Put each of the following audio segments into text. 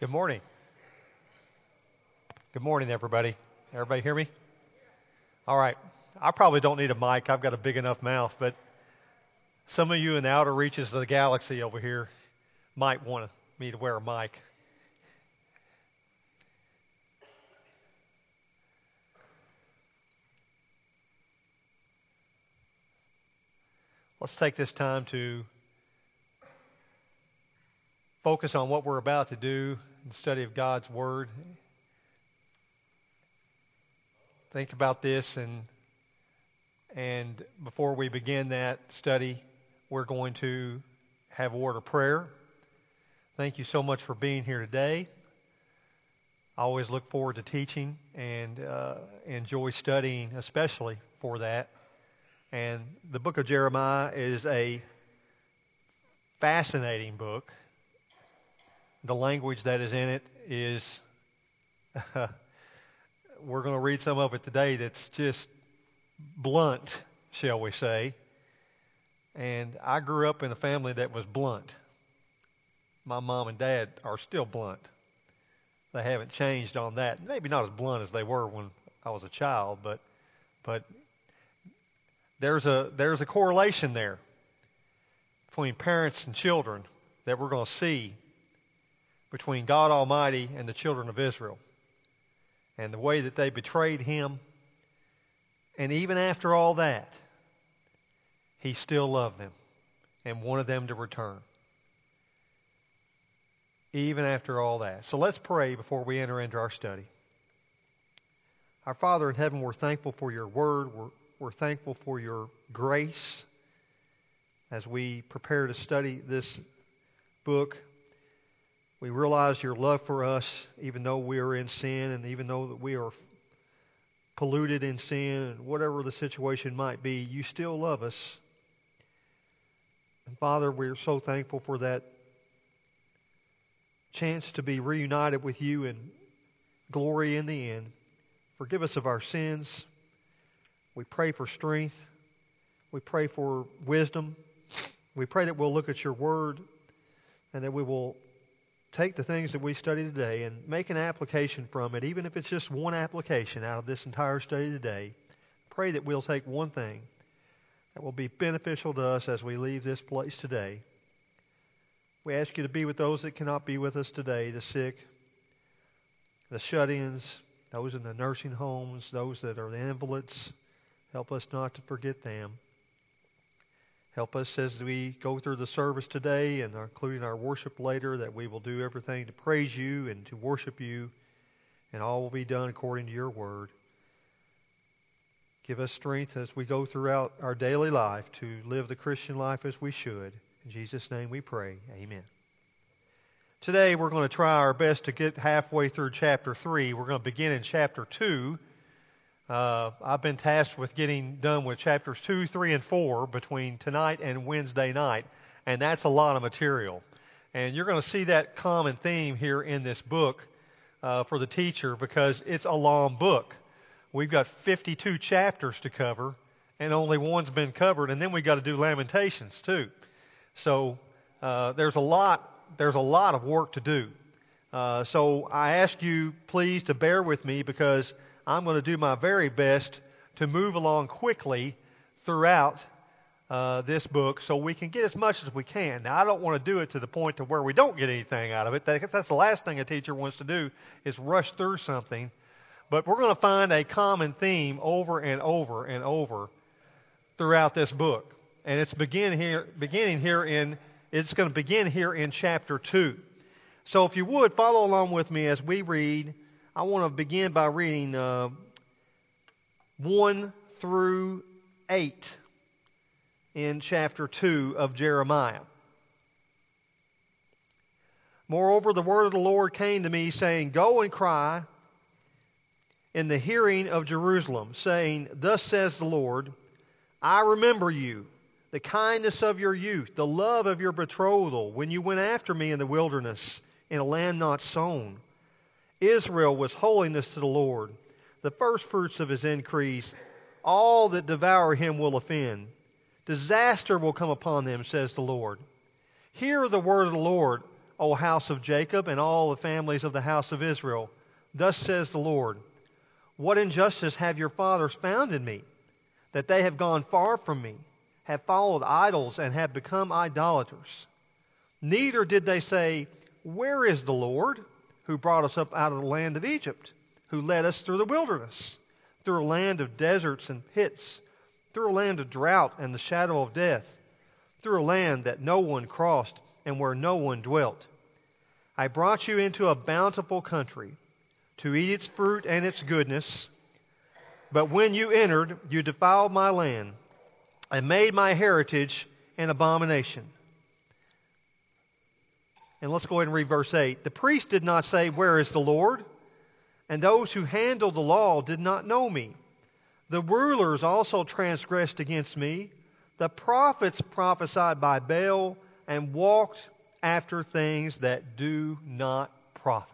Good morning. Good morning, everybody. Everybody hear me? All right. I probably don't need a mic. I've got a big enough mouth, but some of you in the outer reaches of the galaxy over here might want me to wear a mic. Let's take this time to focus on what we're about to do in the study of God's Word. Think about this, and before we begin that study, we're going to have a word of prayer. Thank you so much for being here today. I always look forward to teaching and enjoy studying, especially for that. And the book of Jeremiah is a fascinating book. The language that is in it is, we're going to read some of it today that's just blunt, shall we say. And I grew up in a family that was blunt. My mom and dad are still blunt. They haven't changed on that. Maybe not as blunt as they were when I was a child, but there's a correlation there between parents and children that we're going to see between God Almighty and the children of Israel, and the way that they betrayed Him. And even after all that, He still loved them and wanted them to return. Even after all that. So let's pray before we enter into our study. Our Father in heaven, we're thankful for your word. We're thankful for your grace as we prepare to study this book. We realize your love for us, even though we are in sin and even though that we are polluted in sin and whatever the situation might be, you still love us. And Father, we're so thankful for that chance to be reunited with you in glory in the end. Forgive us of our sins. We pray for strength. We pray for wisdom. We pray that we'll look at your word and that we will take the things that we study today and make an application from it, even if it's just one application out of this entire study today. Pray that we'll take one thing that will be beneficial to us as we leave this place today. We ask you to be with those that cannot be with us today, the sick, the shut-ins, those in the nursing homes, those that are the invalids. Help us not to forget them. Help us as we go through the service today and including our worship later, that we will do everything to praise you and to worship you, and all will be done according to your word. Give us strength as we go throughout our daily life to live the Christian life as we should. In Jesus' name we pray. Amen. Today we're going to try our best to get halfway through chapter 3. We're going to begin in chapter 2. I've been tasked with getting done with chapters 2, 3, and 4 between tonight and Wednesday night, and that's a lot of material. And you're going to see that common theme here in this book for the teacher, because it's a long book. We've got 52 chapters to cover, and only one's been covered, and then we've got to do Lamentations too. So there's a lot of work to do. So I ask you please to bear with me, because I'm going to do my very best to move along quickly throughout this book so we can get as much as we can. Now, I don't want to do it to the point to where we don't get anything out of it. That's the last thing a teacher wants to do, is rush through something. But we're going to find a common theme over and over and over throughout this book. And it's going to begin here in chapter 2. So if you would, follow along with me as we read. I want to begin by reading 1 through 8 in chapter 2 of Jeremiah. Moreover, the word of the Lord came to me, saying, Go and cry in the hearing of Jerusalem, saying, Thus says the Lord, I remember you, the kindness of your youth, the love of your betrothal, when you went after me in the wilderness, in a land not sown. Israel was holiness to the Lord, the firstfruits of his increase. All that devour him will offend. Disaster will come upon them, says the Lord. Hear the word of the Lord, O house of Jacob, and all the families of the house of Israel. Thus says the Lord, what injustice have your fathers found in me, that they have gone far from me, have followed idols, and have become idolaters? Neither did they say, where is the Lord, who brought us up out of the land of Egypt, who led us through the wilderness, through a land of deserts and pits, through a land of drought and the shadow of death, through a land that no one crossed and where no one dwelt. I brought you into a bountiful country, to eat its fruit and its goodness. But when you entered, you defiled my land, and made my heritage an abomination. And let's go ahead and read verse 8. The priest did not say, where is the Lord? And those who handled the law did not know me. The rulers also transgressed against me. The prophets prophesied by Baal and walked after things that do not profit.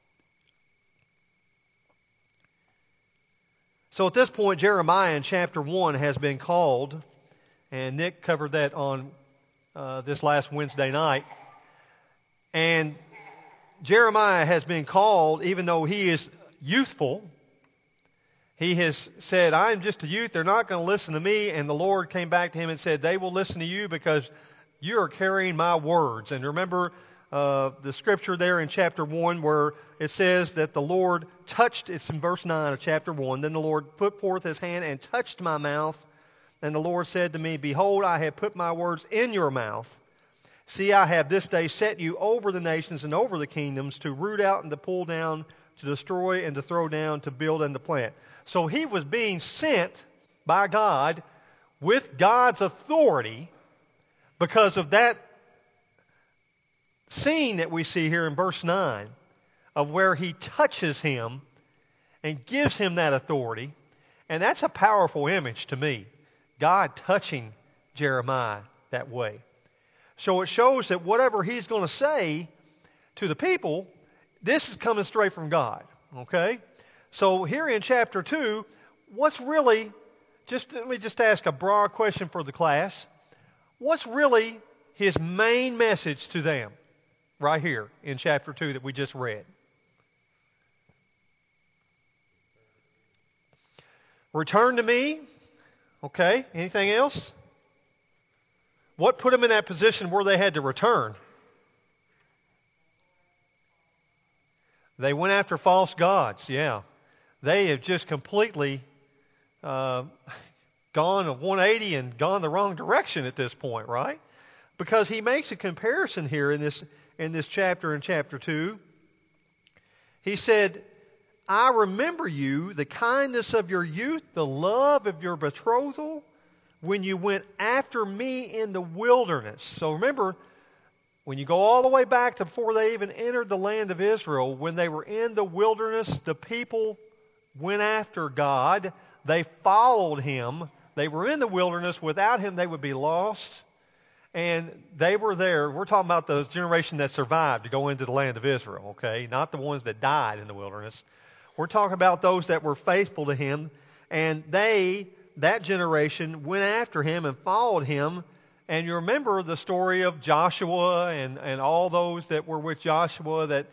So at this point, Jeremiah in chapter 1 has been called, and Nick covered that on this last Wednesday night. And Jeremiah has been called, even though he is youthful. He has said, I'm just a youth, they're not going to listen to me. And the Lord came back to him and said, they will listen to you because you are carrying my words. And remember the scripture there in chapter 1 where it says that the Lord touched, it's in verse 9 of chapter 1, then the Lord put forth his hand and touched my mouth. And the Lord said to me, behold, I have put my words in your mouth. See, I have this day set you over the nations and over the kingdoms, to root out and to pull down, to destroy and to throw down, to build and to plant. So he was being sent by God with God's authority because of that scene that we see here in verse 9 of where he touches him and gives him that authority. And that's a powerful image to me, God touching Jeremiah that way. So it shows that whatever he's going to say to the people, this is coming straight from God. Okay? So here in chapter 2, what's really, let me just ask a broad question for the class. What's really his main message to them right here in chapter 2 that we just read? Return to me. Okay, anything else? What put them in that position where they had to return? They went after false gods, yeah. They have just completely gone a 180 and gone the wrong direction at this point, right? Because he makes a comparison here in this chapter, in chapter 2. He said, I remember you, the kindness of your youth, the love of your betrothal, when you went after me in the wilderness. So remember, when you go all the way back to before they even entered the land of Israel, when they were in the wilderness, the people went after God. They followed him. They were in the wilderness. Without him, they would be lost. And they were there. We're talking about the generation that survived to go into the land of Israel, okay? Not the ones that died in the wilderness. We're talking about those that were faithful to him. And that generation, went after him and followed him. And you remember the story of Joshua and all those that were with Joshua that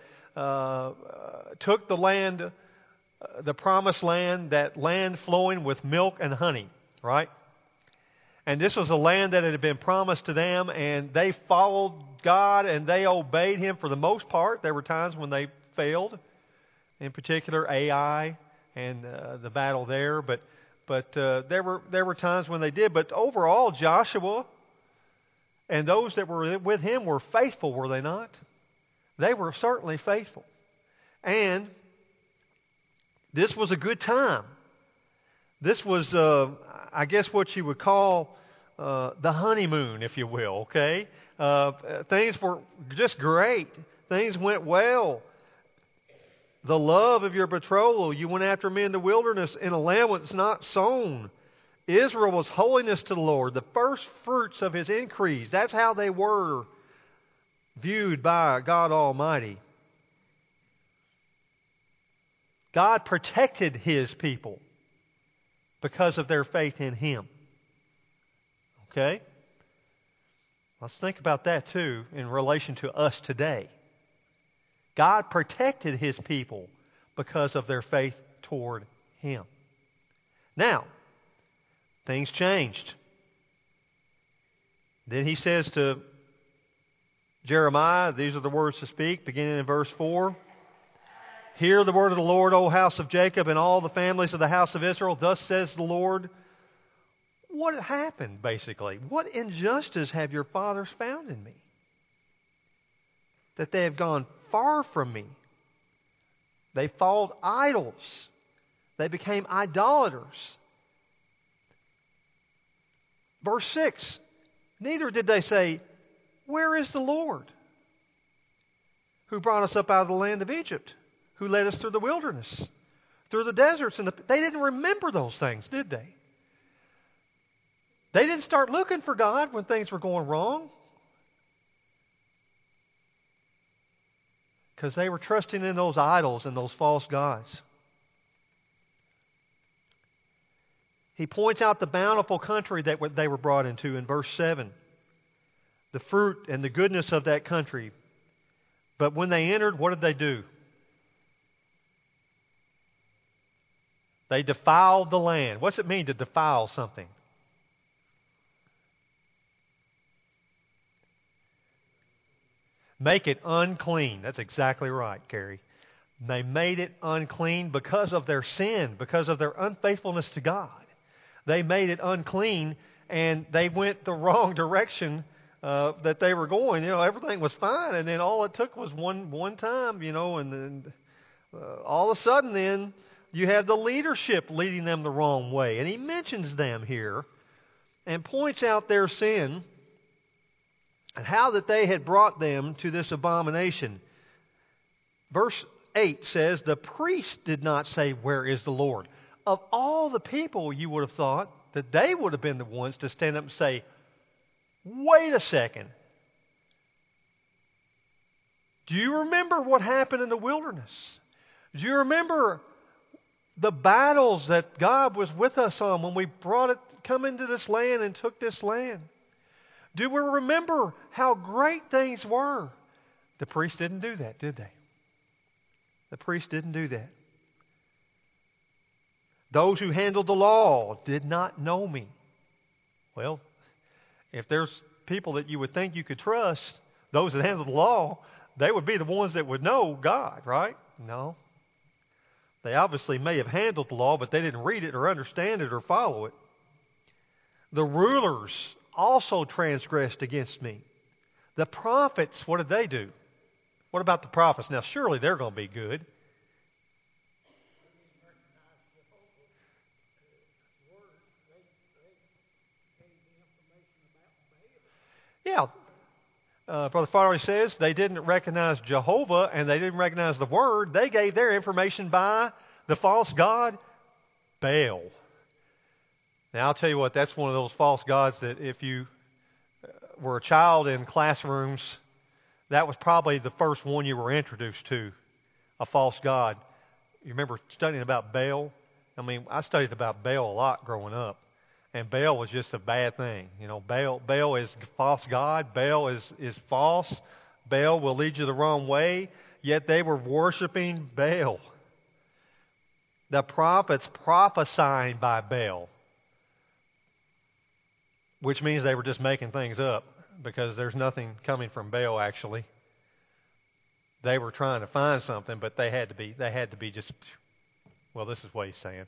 took the land, the promised land, that land flowing with milk and honey, right? And this was a land that had been promised to them, and they followed God and they obeyed him for the most part. There were times when they failed, in particular Ai and the battle there, but there were times when they did. But overall, Joshua and those that were with him were faithful, were they not? They were certainly faithful. And this was a good time. This was, I guess, what you would call the honeymoon, if you will, okay? Things were just great. Things went well. The love of your betrothal, you went after me in the wilderness in a land that's not sown. Israel was holiness to the Lord, the first fruits of his increase. That's how they were viewed by God Almighty. God protected his people because of their faith in him. Okay? Let's think about that too in relation to us today. God protected His people because of their faith toward Him. Now, things changed. Then He says to Jeremiah, these are the words to speak, beginning in verse 4. Hear the word of the Lord, O house of Jacob, and all the families of the house of Israel. Thus says the Lord. What happened, basically? What injustice have your fathers found in me? That they have gone far from me. They followed idols. They became idolaters. Verse 6. Neither did they say, where is the Lord who brought us up out of the land of Egypt, who led us through the wilderness, through the deserts? And they didn't remember those things, did they? They didn't start looking for God when things were going wrong, because they were trusting in those idols and those false gods. He points out the bountiful country that they were brought into in verse 7. The fruit and the goodness of that country. But when they entered, what did they do? They defiled the land. What's it mean to defile something? Make it unclean. That's exactly right, Carrie. They made it unclean because of their sin, because of their unfaithfulness to God. They made it unclean, and they went the wrong direction that they were going. Everything was fine, and then all it took was one time, and then all of a sudden then you have the leadership leading them the wrong way. And he mentions them here and points out their sin and how that they had brought them to this abomination. Verse 8 says, the priest did not say, where is the Lord? Of all the people, you would have thought that they would have been the ones to stand up and say, wait a second. Do you remember what happened in the wilderness? Do you remember the battles that God was with us on when we come into this land and took this land? Do we remember how great things were? The priest didn't do that, did they? The priest didn't do that. Those who handled the law did not know me. Well, if there's people that you would think you could trust, those that handle the law, they would be the ones that would know God, right? No. They obviously may have handled the law, but they didn't read it or understand it or follow it. The rulers also transgressed against me. The prophets, what did they do? What about the prophets? Now, surely they're going to be good. Yeah. Brother Farley says they didn't recognize Jehovah and they didn't recognize the Word. They gave their information by the false god Baal. Now, I'll tell you what, that's one of those false gods that if you were a child in classrooms, that was probably the first one you were introduced to, a false god. You remember studying about Baal? I studied about Baal a lot growing up. And Baal was just a bad thing. Baal is a false god. Baal is false. Baal will lead you the wrong way. Yet they were worshiping Baal. The prophets prophesying by Baal. Which means they were just making things up, because there's nothing coming from Baal actually. They were trying to find something, but they had to be just, well, this is what he's saying.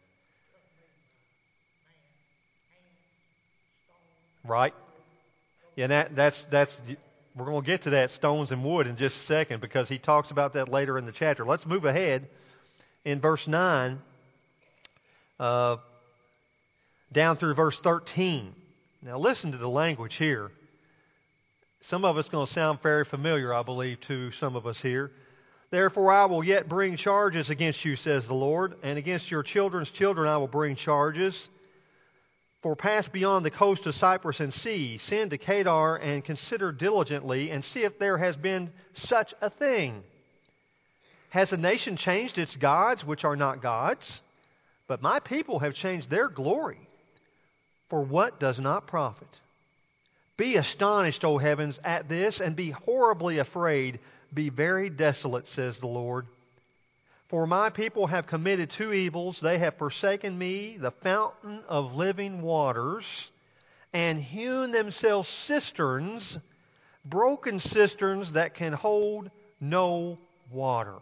Right? Yeah, that's we're going to get to that stones and wood in just a second, because he talks about that later in the chapter. Let's move ahead in verse 9 down through verse 13. Now listen to the language here. Some of it's going to sound very familiar, I believe, to some of us here. Therefore I will yet bring charges against you, says the Lord, and against your children's children I will bring charges. For pass beyond the coast of Cyprus and see, send to Kedar and consider diligently, and see if there has been such a thing. Has a nation changed its gods, which are not gods? But my people have changed their glory for what does not profit. Be astonished, O heavens, at this, and be horribly afraid. be very desolate, says the Lord. For my people have committed two evils. They have forsaken me, the fountain of living waters, and hewn themselves cisterns, broken cisterns that can hold no water.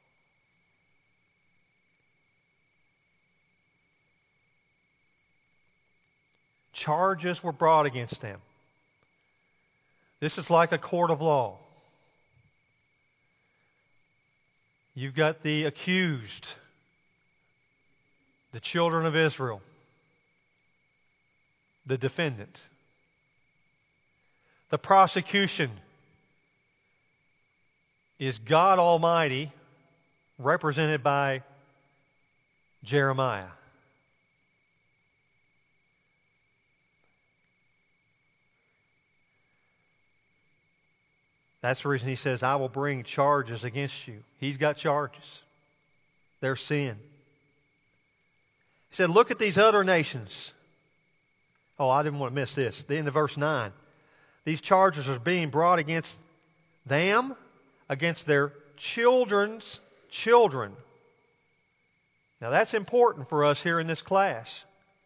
Charges were brought against them. This is like a court of law. You've got the accused, the children of Israel, the defendant. The prosecution is God Almighty, represented by Jeremiah. That's the reason he says, I will bring charges against you. He's got charges. Their sin. He said, look at these other nations. Oh, I didn't want to miss this. The end of verse 9. These charges are being brought against them, against their children's children. Now that's important for us here in this class.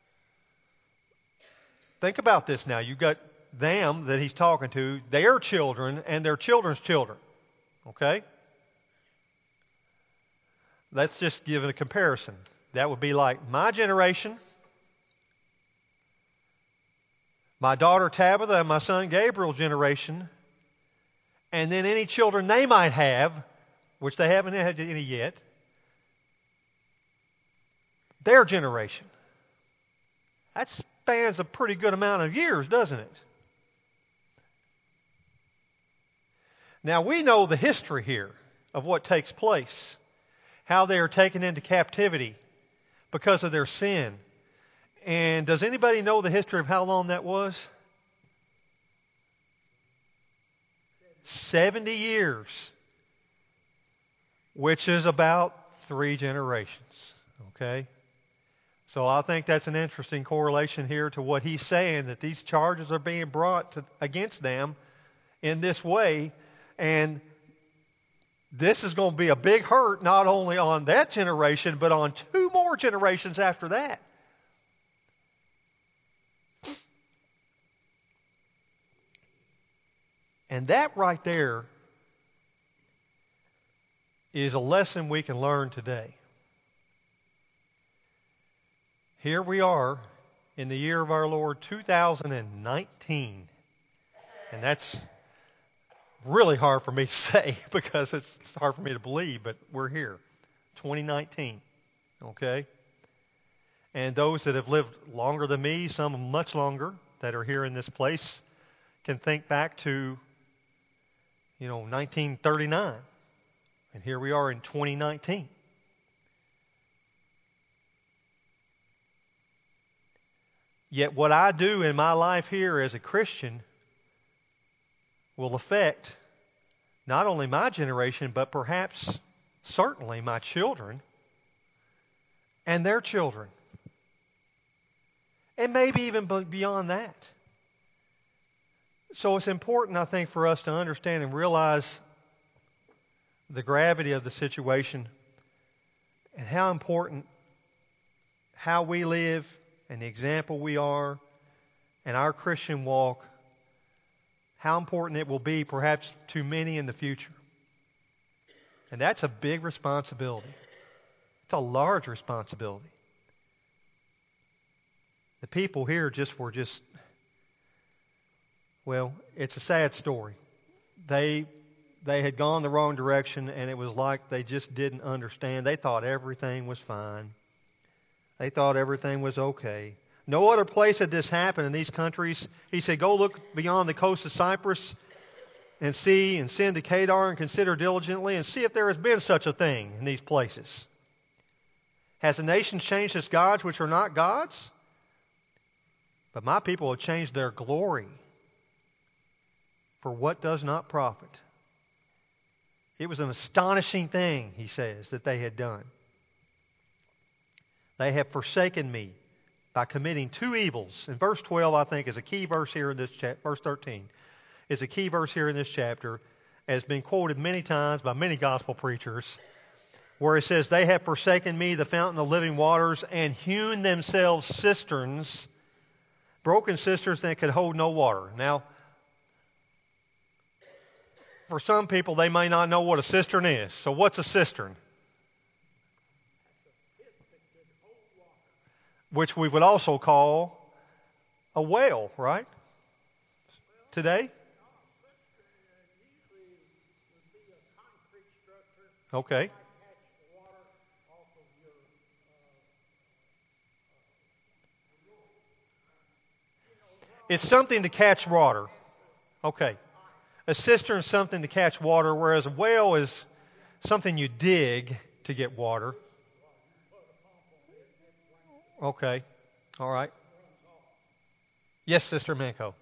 Think about this now. You've got them that he's talking to, their children and their children's children. Okay? Let's just give it a comparison. That would be like my generation, my daughter Tabitha and my son Gabriel's generation, and then any children they might have, which they haven't had any yet, their generation. That spans a pretty good amount of years, doesn't it? Now we know the history here of what takes place, how they are taken into captivity because of their sin. And does anybody know the history of how long that was? 70 years, which is about 3 generations. Okay? So I think that's an interesting correlation here to what he's saying, that these charges are being brought against them in this way. And this is going to be a big hurt not only on that generation, but on 2 more generations after that. And that right there is a lesson we can learn today. Here we are in the year of our Lord 2019. And that's really hard for me to say because it's hard for me to believe, but we're here. 2019. Okay? And those that have lived longer than me, some much longer, that are here in this place, can think back to 1939. And here we are in 2019. Yet what I do in my life here as a Christian will affect not only my generation, but perhaps, certainly, my children and their children. And maybe even beyond that. So it's important, I think, for us to understand and realize the gravity of the situation and how important how we live and the example we are and our Christian walk, how important it will be perhaps to many in the future. And that's a big responsibility. It's a large responsibility. The people here well, it's a sad story. They had gone the wrong direction, and it was like they just didn't understand. They thought everything was fine. They thought everything was okay. No other place had this happened in these countries. He said, go look beyond the coast of Cyprus and see, and send to Kedar and consider diligently and see if there has been such a thing in these places. Has the nation changed its gods which are not gods? But my people have changed their glory for what does not profit. It was an astonishing thing, he says, that they had done. They have forsaken me by committing 2 evils. And verse 12, I think, is a key verse here in this chapter. Verse 13 is a key verse here in this chapter. has been quoted many times by many gospel preachers, where it says, they have forsaken me, the fountain of living waters, and hewn themselves cisterns, broken cisterns that could hold no water. Now, for some people, they may not know what a cistern is. So what's a cistern? Which we would also call a well, right? Today? Okay. It's something to catch water. Okay. A cistern is something to catch water, whereas a well is something you dig to get water. Okay. All right. Yes, Sister Manco.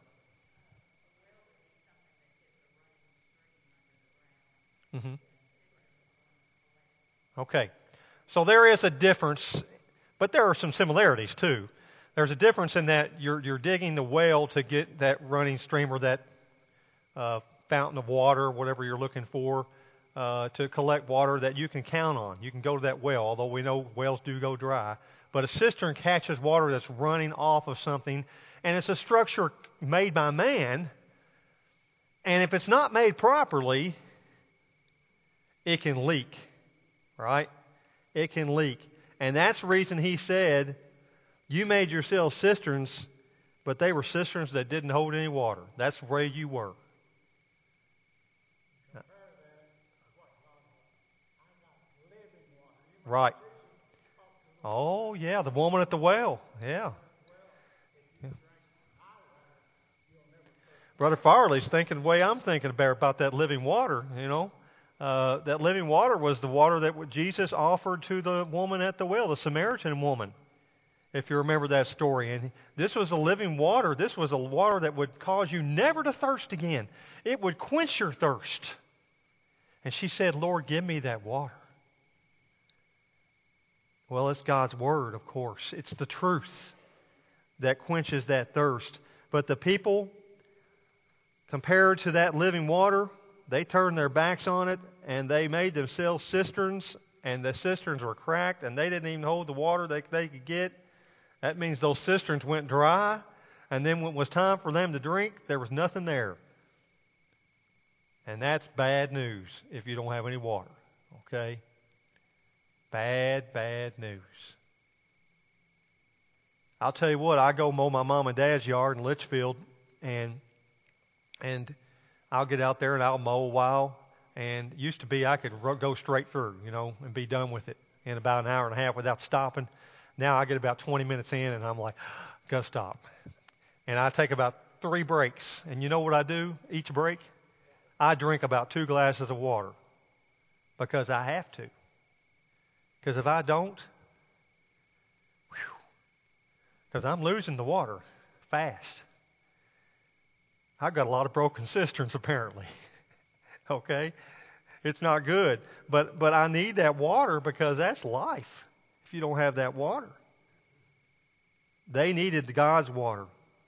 Mm-hmm. Okay. So there is a difference, but there are some similarities too. There's a difference in that you're digging the well to get that running stream or that fountain of water, whatever you're looking for, to collect water that you can count on. You can go to that well, although we know wells do go dry. But a cistern catches water that's running off of something, and it's a structure made by man, and if it's not made properly, it can leak, right? It can leak. And that's the reason he said, you made yourselves cisterns, but they were cisterns that didn't hold any water. That's the way you were. Right. Oh, yeah, the woman at the well. Yeah. Yeah. Brother Farley's thinking the way I'm thinking about that living water, you know. That living water was the water that Jesus offered to the woman at the well, the Samaritan woman, if you remember that story. And this was a living water. This was a water that would cause you never to thirst again. It would quench your thirst. And she said, Lord, give me that water. Well, it's God's Word, of course. It's the truth that quenches that thirst. But the people, compared to that living water, they turned their backs on it, and they made themselves cisterns, and the cisterns were cracked, and they didn't even hold the water they could get. That means those cisterns went dry, and then when it was time for them to drink, there was nothing there. And that's bad news if you don't have any water, okay? Bad, bad news. I'll tell you what, I go mow my mom and dad's yard in Litchfield, and I'll get out there and I'll mow a while. And it used to be I could go straight through, you know, and be done with it in about an hour and a half without stopping. Now I get about 20 minutes in and I'm like, gotta stop. And I take about 3 breaks. And you know what I do each break? I drink about 2 glasses of water because I have to. Because if I don't, because I'm losing the water fast. I've got a lot of broken cisterns apparently. Okay? It's not good. But I need that water because that's life if you don't have that water. They needed God's water.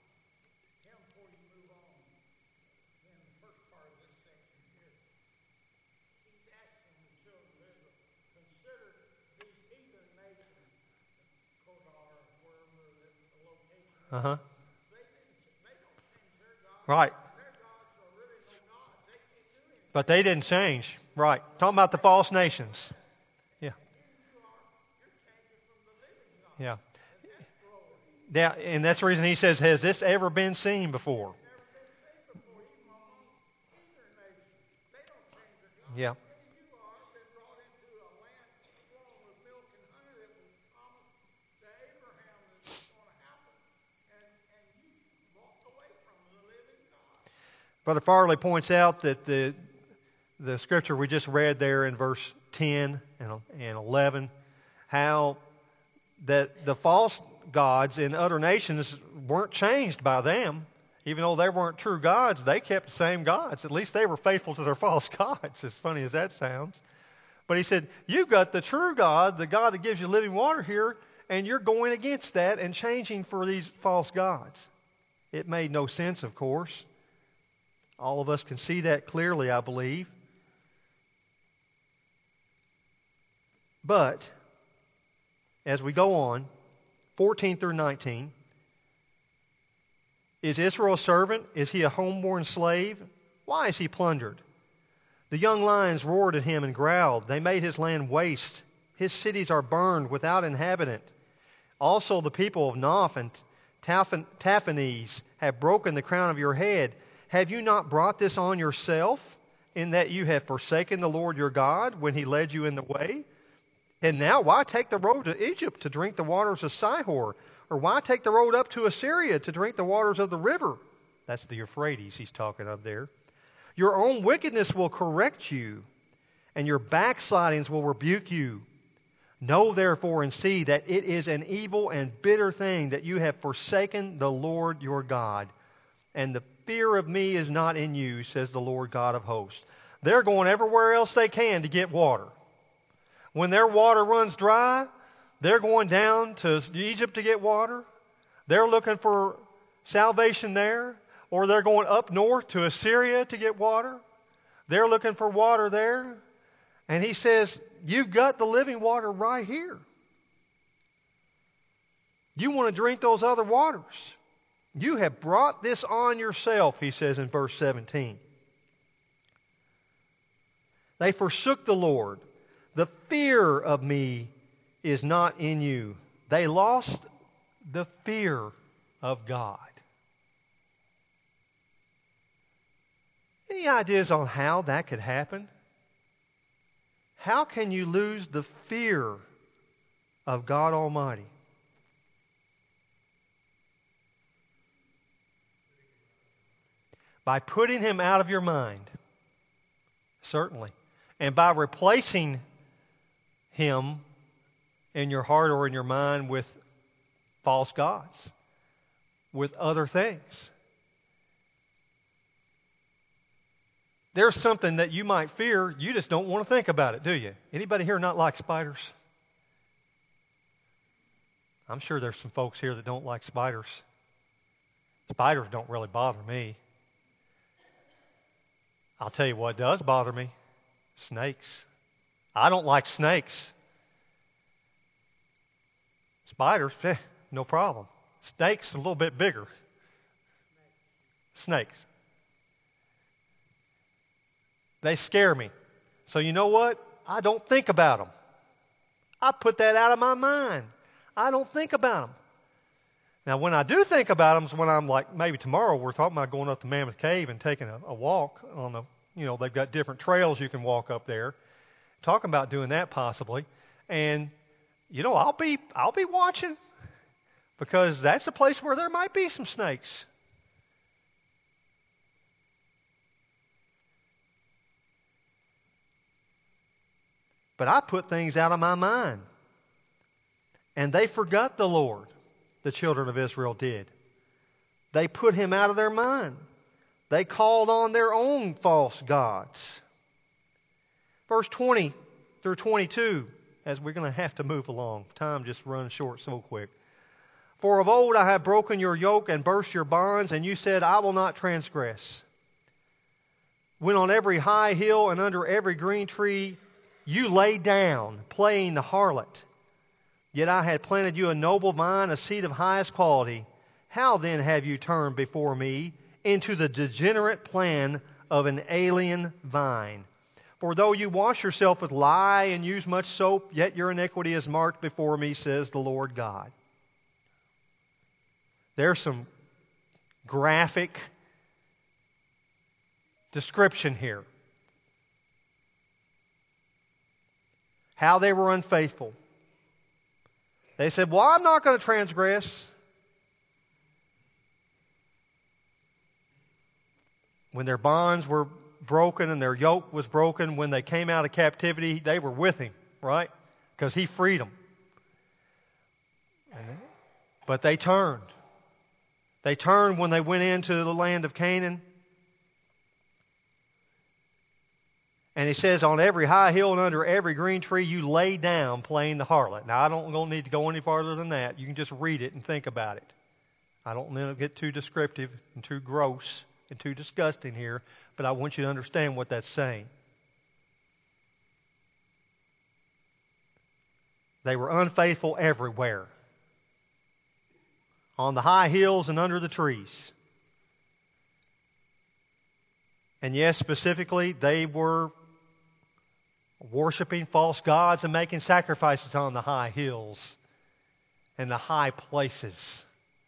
Uh-huh. Right. But they didn't change. Right. Talking about the false nations. Yeah. Yeah. Yeah, and that's the reason he says, has this ever been seen before? Yeah. Brother Farley points out that the scripture we just read there in verse 10 and 11, how that the false gods in other nations weren't changed by them. Even though they weren't true gods, they kept the same gods. At least they were faithful to their false gods, as funny as that sounds. But he said, you've got the true God, the God that gives you living water here, and you're going against that and changing for these false gods. It made no sense, of course. All of us can see that clearly, I believe. But, as we go on, 14 through 19, is Israel a servant? Is he a homeborn slave? Why is he plundered? The young lions roared at him and growled. They made his land waste. His cities are burned without inhabitant. Also the people of Noph and Taphanes have broken the crown of your head. Have you not brought this on yourself, in that you have forsaken the Lord your God when he led you in the way? And now why take the road to Egypt to drink the waters of Sihor? Or why take the road up to Assyria to drink the waters of the river? That's the Euphrates he's talking of there. Your own wickedness will correct you, and your backslidings will rebuke you. Know therefore and see that it is an evil and bitter thing that you have forsaken the Lord your God. And the fear of me is not in you, says the Lord God of hosts. They're going everywhere else they can to get water. When their water runs dry, they're going down to Egypt to get water. They're looking for salvation there. Or they're going up north to Assyria to get water. They're looking for water there. And he says, you've got the living water right here. You want to drink those other waters. You have brought this on yourself, he says in verse 17. They forsook the Lord. The fear of me is not in you. They lost the fear of God. Any ideas on how that could happen? How can you lose the fear of God Almighty? By putting Him out of your mind, certainly. And by replacing Him in your heart or in your mind with false gods, with other things. There's something that you might fear, you just don't want to think about it, do you? Anybody here not like spiders? I'm sure there's some folks here that don't like spiders. Spiders don't really bother me. I'll tell you what does bother me. Snakes. I don't like snakes. Spiders, no problem. Snakes, a little bit bigger. Snakes. They scare me. So you know what? I don't think about them. I put that out of my mind. I don't think about them. Now, when I do think about them is when I'm like, maybe tomorrow we're talking about going up to Mammoth Cave and taking a walk on the, they've got different trails you can walk up there. Talking about doing that possibly. And, I'll be watching because that's a place where there might be some snakes. But I put things out of my mind. And they forgot the Lord, the children of Israel did. They put Him out of their mind. They called on their own false gods. Verse 20 through 22, as we're going to have to move along. Time just runs short so quick. For of old I have broken your yoke and burst your bonds, and you said, I will not transgress. When on every high hill and under every green tree you lay down, playing the harlot. Yet I had planted you a noble vine, a seed of highest quality. How then have you turned before me into the degenerate plan of an alien vine? For though you wash yourself with lye and use much soap, yet your iniquity is marked before me, says the Lord God. There's some graphic description here. How they were unfaithful. They said, well, I'm not going to transgress. When their bonds were broken and their yoke was broken, when they came out of captivity, they were with Him, right? Because He freed them. But they turned. They turned when they went into the land of Canaan. And He says, on every high hill and under every green tree, you lay down playing the harlot. Now, I don't need to go any farther than that. You can just read it and think about it. I don't want to get too descriptive and too gross and too disgusting here, but I want you to understand what that's saying. They were unfaithful everywhere. On the high hills and under the trees. And yes, specifically, they were worshiping false gods and making sacrifices on the high hills and the high places.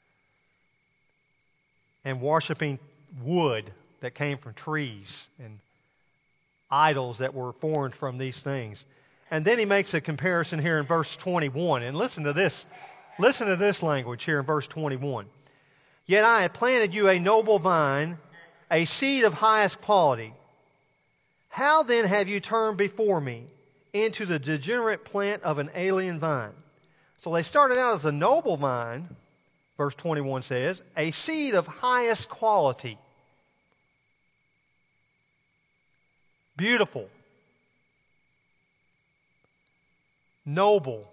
And worshiping wood that came from trees and idols that were formed from these things. And then he makes a comparison here in verse 21. And listen to this. Listen to this language here in verse 21. Yet I have planted you a noble vine, a seed of highest quality. How then have you turned before me into the degenerate plant of an alien vine? So they started out as a noble vine, verse 21 says, a seed of highest quality. Beautiful. Noble.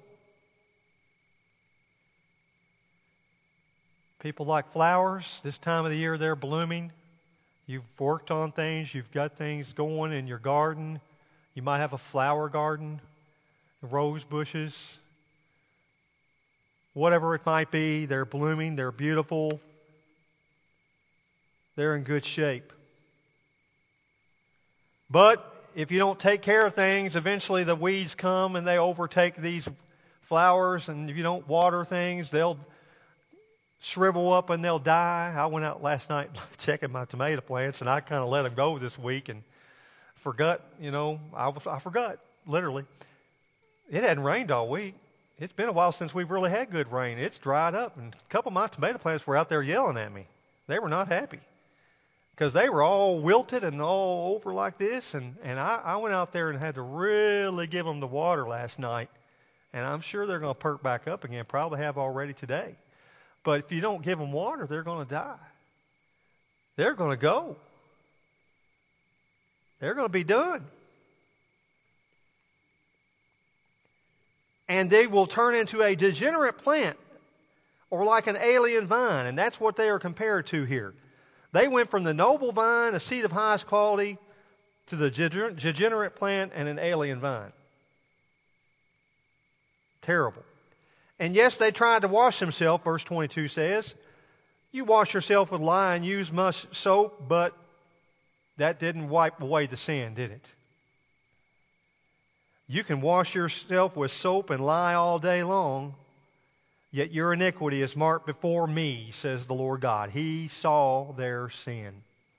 People like flowers. This time of the year they're blooming. You've worked on things. You've got things going in your garden. You might have a flower garden, rose bushes, whatever it might be. They're blooming. They're beautiful. They're in good shape. But if you don't take care of things, eventually the weeds come and they overtake these flowers. And if you don't water things, they'll shrivel up and they'll die. I went out last night checking my tomato plants, and I kind of let them go this week and forgot, I forgot, literally. It hadn't rained all week. It's been a while since we've really had good rain. It's dried up, and a couple of my tomato plants were out there yelling at me. They were not happy because they were all wilted and all over like this, and I went out there and had to really give them the water last night, and I'm sure they're going to perk back up again, probably have already today. But if you don't give them water, they're going to die. They're going to go. They're going to be done. And they will turn into a degenerate plant or like an alien vine. And that's what they are compared to here. They went from the noble vine, a seed of highest quality, to the degenerate plant and an alien vine. Terrible. And yes, they tried to wash themselves, verse 22 says. You wash yourself with lye and use much soap, but that didn't wipe away the sin, did it? You can wash yourself with soap and lye all day long, yet your iniquity is marked before me, says the Lord God. He saw their sin.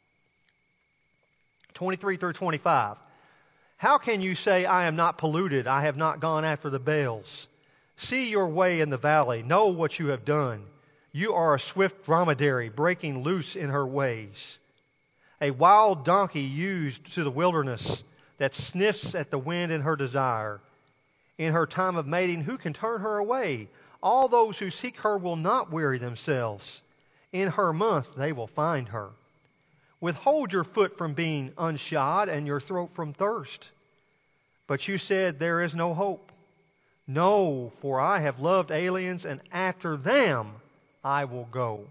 23 through 25. How can you say, I am not polluted, I have not gone after the Baals? See your way in the valley, know what you have done. You are a swift dromedary, breaking loose in her ways. A wild donkey used to the wilderness that sniffs at the wind in her desire. In her time of mating, who can turn her away? All those who seek her will not weary themselves. In her month they will find her. Withhold your foot from being unshod and your throat from thirst. But you said, there is no hope. No, for I have loved aliens, and after them I will go.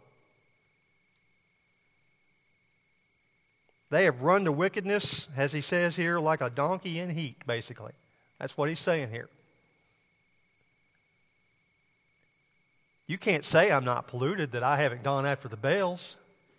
They have run to wickedness, as he says here, like a donkey in heat, basically. That's what he's saying here. You can't say I'm not polluted, that I haven't gone after the Baals.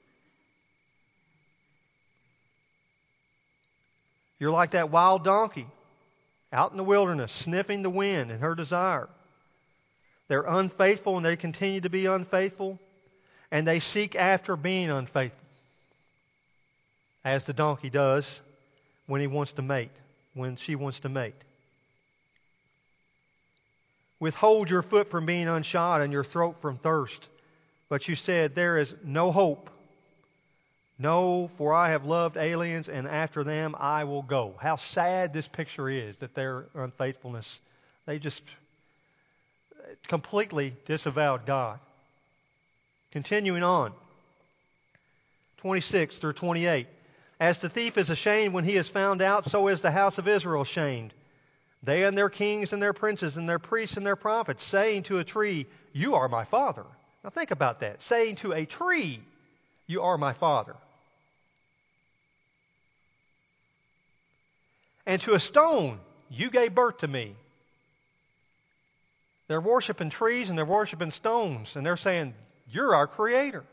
You're like that wild donkey out in the wilderness, sniffing the wind in her desire. They're unfaithful, and they continue to be unfaithful, and they seek after being unfaithful, as the donkey does when he wants to mate, when she wants to mate. Withhold your foot from being unshod and your throat from thirst. But you said, there is no hope. No, for I have loved aliens, and after them I will go. How sad this picture is, that their unfaithfulness, they just completely disavowed God. Continuing on, 26 through 28. As the thief is ashamed when he is found out, so is the house of Israel ashamed. They and their kings and their princes and their priests and their prophets, saying to a tree, you are my father. Now think about that. Saying to a tree, you are my father. And to a stone, you gave birth to me. They're worshiping trees and they're worshiping stones. And they're saying, you're our creator.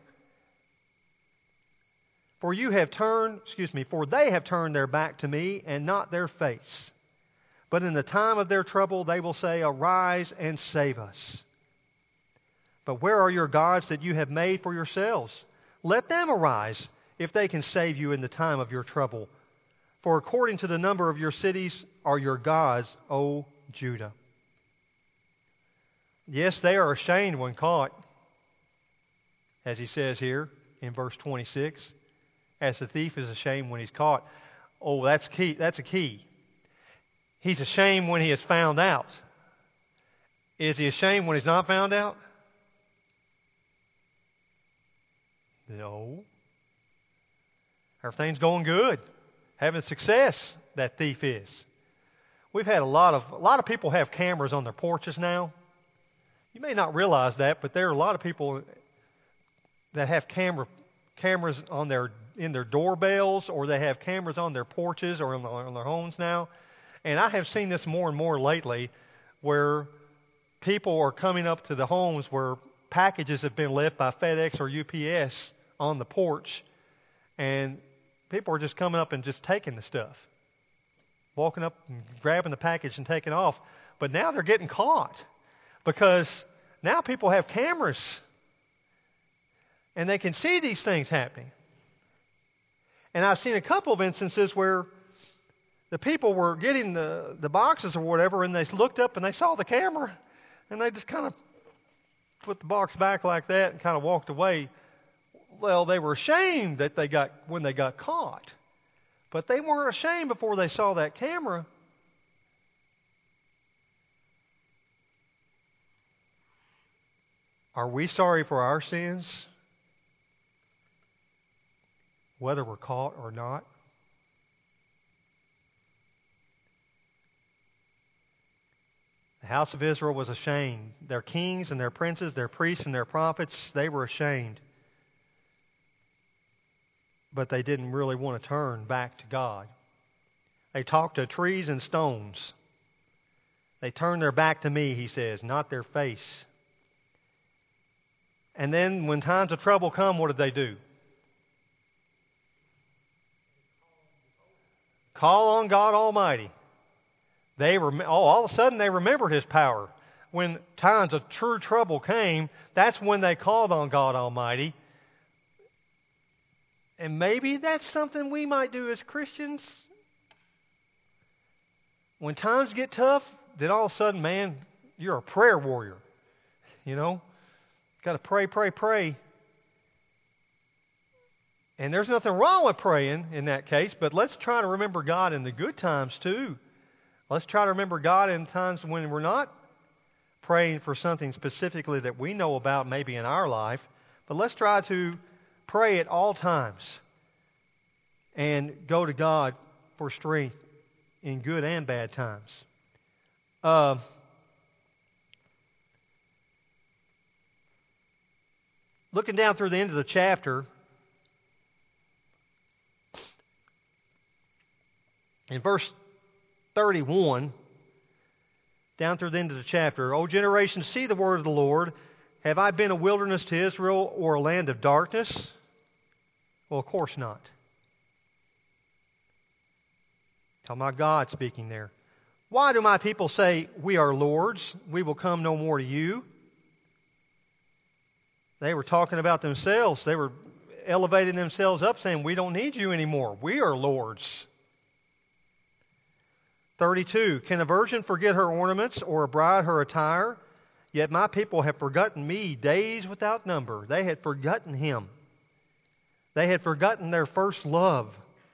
For they have turned their back to me and not their face. But in the time of their trouble they will say, arise and save us. But where are your gods that you have made for yourselves? Let them arise, if they can save you in the time of your trouble. For according to the number of your cities are your gods, O Judah. Yes, they are ashamed when caught, as he says here in verse 26. As the thief is ashamed when he's caught. Oh, that's key. That's a key. He's ashamed when he is found out. Is he ashamed when he's not found out? No. Everything's going good. Having success, that thief is. We've had a lot of people have cameras on their porches now. You may not realize that, but there are a lot of people that have cameras in their doorbells, or they have cameras on their porches or on their homes now. And I have seen this more and more lately, where people are coming up to the homes where packages have been left by FedEx or UPS on the porch, and people are just coming up and just taking the stuff, walking up and grabbing the package and taking off. But now they're getting caught because now people have cameras and they can see these things happening. And I've seen a couple of instances where the people were getting the boxes or whatever, and they looked up and they saw the camera, and they just kind of put the box back like that and kind of walked away. Well, they were ashamed that when they got caught. But they weren't ashamed before they saw that camera. Are we sorry for our sins, whether we're caught or not? The house of Israel was ashamed. Their kings and their princes, their priests and their prophets, they were ashamed. But they didn't really want to turn back to God. They talked to trees and stones. They turned their back to me, he says, not their face. And then when times of trouble come, what did they do? Call on God Almighty. All of a sudden they remembered His power. When times of true trouble came, that's when they called on God Almighty. And maybe that's something we might do as Christians. When times get tough, then all of a sudden, man, you're a prayer warrior. You know? Got to pray, pray, pray. And there's nothing wrong with praying in that case, but let's try to remember God in the good times too. Let's try to remember God in times when we're not praying for something specifically that we know about maybe in our life, but let's try to pray at all times and go to God for strength in good and bad times. Looking down through the end of the chapter, in verse 31, down through the end of the chapter, O generation, see the word of the Lord. Have I been a wilderness to Israel or a land of darkness? Well, of course not. Talking about God speaking there. Why do my people say, we are lords, we will come no more to you? They were talking about themselves. They were elevating themselves up, saying, we don't need you anymore. We are lords. 32, can a virgin forget her ornaments or a bride her attire? Yet my people have forgotten me days without number. They had forgotten Him. They had forgotten their first love.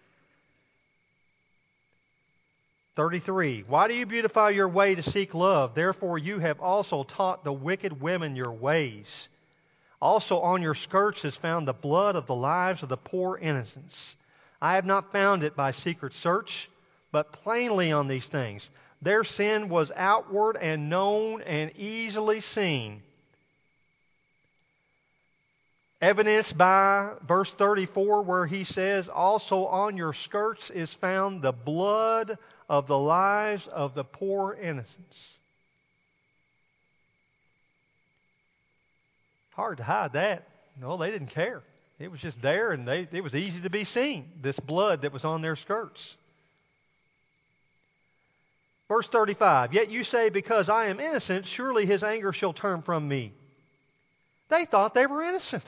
33, why do you beautify your way to seek love? Therefore you have also taught the wicked women your ways. Also on your skirts is found the blood of the lives of the poor innocents. I have not found it by secret search, but plainly on these things. Their sin was outward and known and easily seen. Evidenced by verse 34 where he says, also on your skirts is found the blood of the lives of the poor innocents. Hard to hide that. No, they didn't care. It was just there, and it was easy to be seen, this blood that was on their skirts. Verse 35, yet you say, because I am innocent, surely his anger shall turn from me. They thought they were innocent.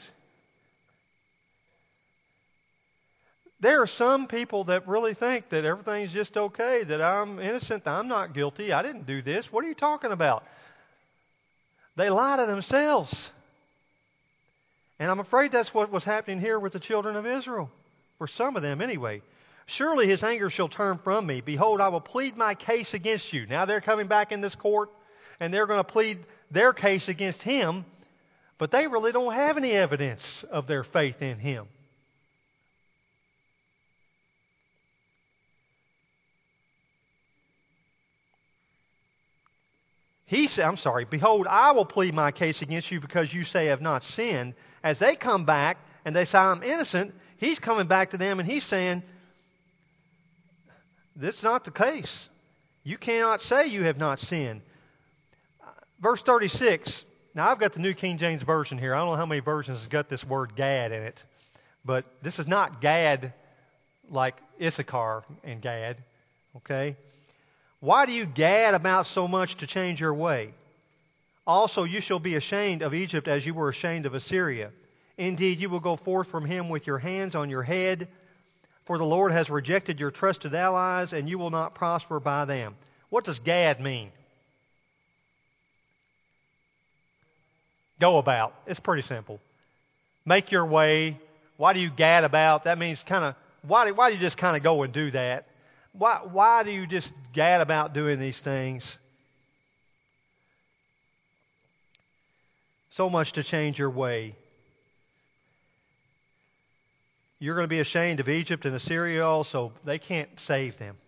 There are some people that really think that everything's just okay, that I'm innocent, I'm not guilty, I didn't do this. What are you talking about? They lie to themselves. And I'm afraid that's what was happening here with the children of Israel. For some of them anyway. Surely his anger shall turn from me. Behold, I will plead my case against you. Now they're coming back in this court, and they're going to plead their case against him, but they really don't have any evidence of their faith in him. Behold, I will plead my case against you because you say I have not sinned. As they come back and they say I'm innocent, he's coming back to them and he's saying, this is not the case. You cannot say you have not sinned. Verse 36. Now I've got the New King James Version here. I don't know how many versions has got this word Gad in it. But this is not Gad like Issachar and Gad. Okay? Why do you gad about so much to change your way? Also you shall be ashamed of Egypt as you were ashamed of Assyria. Indeed, you will go forth from him with your hands on your head, for the Lord has rejected your trusted allies, and you will not prosper by them. What does gad mean? Go about. It's pretty simple. Make your way. Why do you gad about? That means why do you just kind of go and do that? Why do you just gad about doing these things? So much to change your way. You're going to be ashamed of Egypt and Assyria also. They can't save them.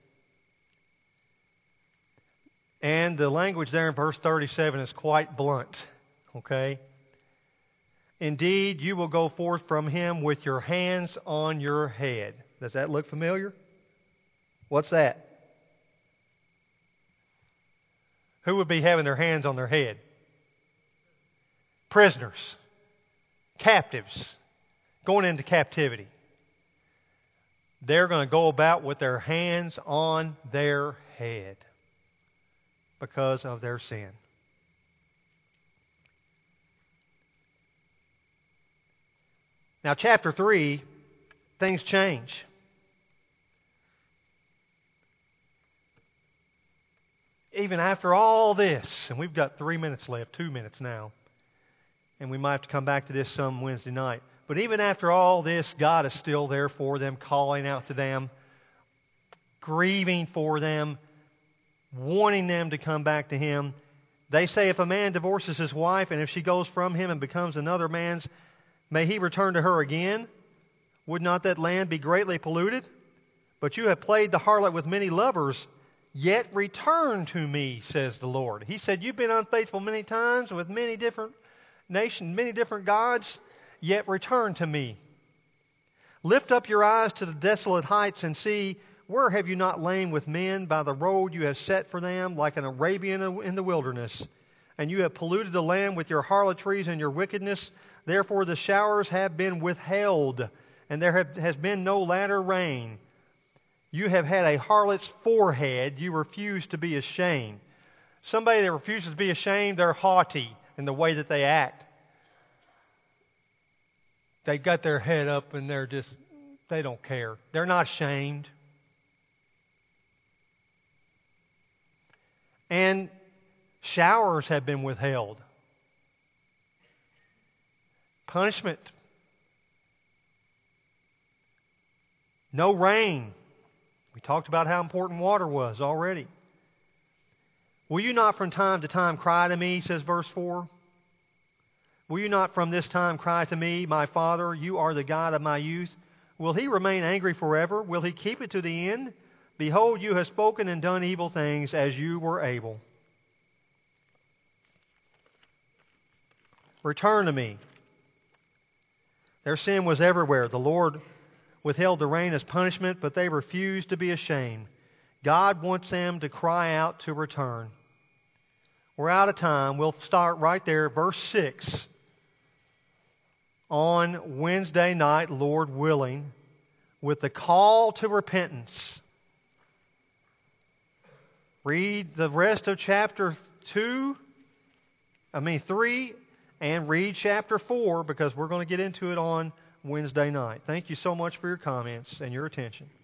And the language there in verse 37 is quite blunt. Okay? Indeed, you will go forth from him with your hands on your head. Does that look familiar? What's that? Who would be having their hands on their head? Prisoners. Captives. Going into captivity. They're going to go about with their hands on their head because of their sin. Now, chapter 3, things change. Even after all this, and we've got 3 minutes left, 2 minutes now, and we might have to come back to this some Wednesday night. But even after all this, God is still there for them, calling out to them, grieving for them, wanting them to come back to Him. They say if a man divorces his wife, and if she goes from him and becomes another man's, may he return to her again? Would not that land be greatly polluted? But you have played the harlot with many lovers. Yet return to me, says the Lord. He said, you've been unfaithful many times with many different nations, many different gods, yet return to me. Lift up your eyes to the desolate heights and see, where have you not lain with men by the road you have set for them, like an Arabian in the wilderness? And you have polluted the land with your harlotries and your wickedness. Therefore the showers have been withheld, and there has been no latter rain. You have had a harlot's forehead. You refuse to be ashamed. Somebody that refuses to be ashamed, they're haughty in the way that they act. They got their head up and they don't care. They're not ashamed. And showers have been withheld. Punishment. No rain. We talked about how important water was already. Will you not from time to time cry to me, says verse 4? Will you not from this time cry to me, my Father, you are the God of my youth? Will He remain angry forever? Will He keep it to the end? Behold, you have spoken and done evil things as you were able. Return to me. Their sin was everywhere. The Lord withheld the rain as punishment, but they refused to be ashamed. God wants them to cry out to return. We're out of time. We'll start right there, verse 6. On Wednesday night, Lord willing, with the call to repentance. Read the rest of chapter 3, and read chapter 4 because we're going to get into it on Wednesday night. Thank you so much for your comments and your attention.